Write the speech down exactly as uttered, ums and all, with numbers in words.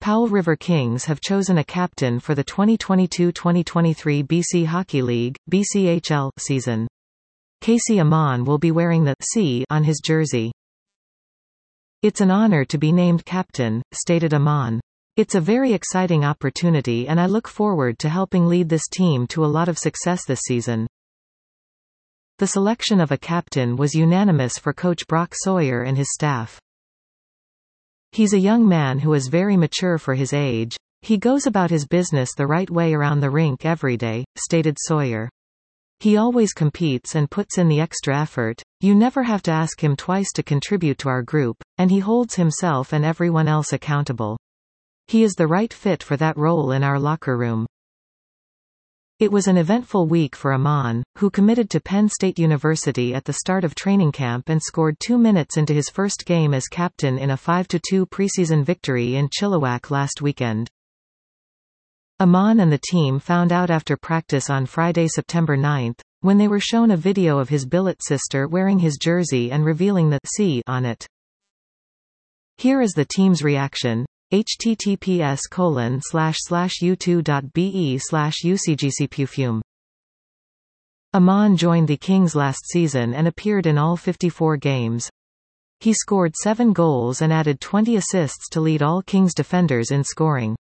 Powell River Kings have chosen a captain for the twenty twenty-two twenty twenty-three B C Hockey League (B C H L) season. Casey Amon will be wearing the C on his jersey. "It's an honor to be named captain," stated Amon. "It's a very exciting opportunity and I look forward to helping lead this team to a lot of success this season." The selection of a captain was unanimous for coach Brock Sawyer and his staff. "He's a young man who is very mature for his age. He goes about his business the right way around the rink every day," stated Sawyer. "He always competes and puts in the extra effort. You never have to ask him twice to contribute to our group, and he holds himself and everyone else accountable. He is the right fit for that role in our locker room." It was an eventful week for Amon, who committed to Penn State University at the start of training camp and scored two minutes into his first game as captain in a five to two preseason victory in Chilliwack last weekend. Amon and the team found out after practice on Friday, September ninth, when they were shown a video of his billet sister wearing his jersey and revealing the C on it. Here is the team's reaction. https colon slash slash u2.be slash ucgcpufume. Amon joined the Kings last season and appeared in all fifty-four games. He scored seven goals and added twenty assists to lead all Kings defenders in scoring.